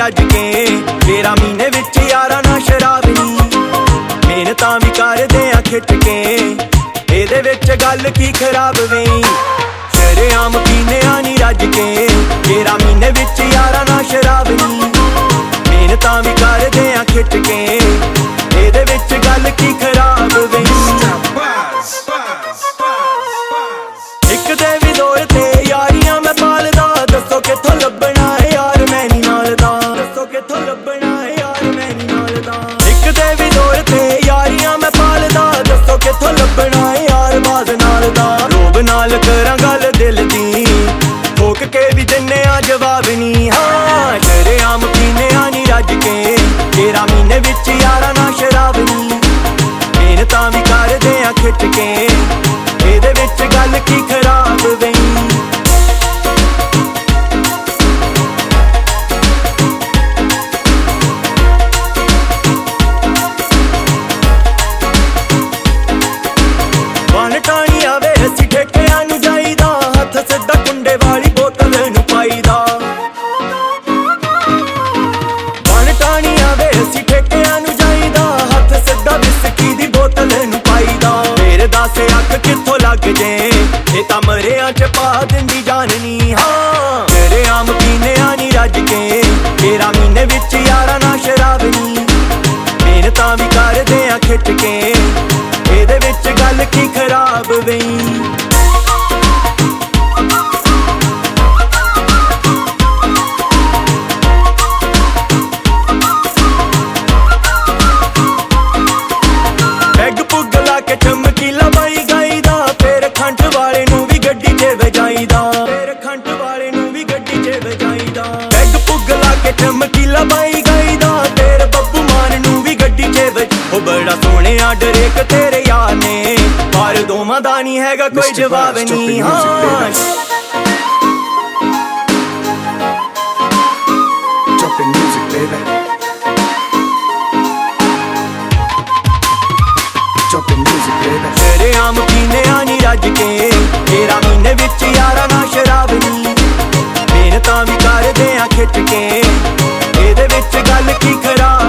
रज के। 13 महीने विच यारा ना शराब नी, मेहनतां भी करदे आ खिच के। एदे विच गल की खराब वे, शरेआम पीने आ नी रज के। 13 महीने विच यारा ना शराब नी, मेहनतां भी करदे आ खिच के। एदे विच गल की खराब वे। इक दे भी दौर ते यारियां मैं पालदा, दसो किथों लभना है यार मैं नी नालदा। दसो किथों लभना है यार मैं नी नालदा। इक दे भी दौर ते यारियां मैं पालदा, दसो किथों लभना है यार बाज नालदा। रोब नाल करां गल दिल दी, ठोक के भी दिन्ने आ जवाब नी। हाँ शरेआम पीने आ नी रज के। 13 महीने विच यारा ना शराब नी, मेहनतां भी करदे आ खिच के। एदे विच गल की खराब वे। बन टाणी आवे असीं ठेकिਆਂ ਨੂੰ ਜਾਈਦਾ, हथ सिद्धा कुंडे वाली बोतल ਨੂੰ पाईदा। बन टाणी आवे असीं ठेकिਆਂ ਨੂੰ ਜਾਈਦਾ, हथ सिद्धा विस्की दी बोतल ਨੂੰ पाईदा। फिर दस अख किथों लग जे, ये तां मरियां च पा दिंदी जान नी। हाँ शरेआम पीने आ नी रज के। 13 महीने विच यारा ना शराब नी, मेहनतां भी करदे आ खिच के। एदे विच गल की खराब वे। पैग पुग ला के चमकीला बाई गाईदा, फिर खंड वाले नूं भी गड्डी च वजाईदा। फिर खंड वाले नूं भी गड्डी च वजाईदा। पैग पुग ला के चमकीला बाई गाईदा, फिर बब्बू मान नूं भी गड्डी च ओ बड़ा सोहणिया डरेक तेरे यार ने, पर दोवां दा नी हैगा कोई जवाब नी। हाँ शरेआम पीने आ नी रज के। 13 महीने विच यारा ना शराब नी, मेहनतां भी करदे आ खिच के। एदे विच गल की खराब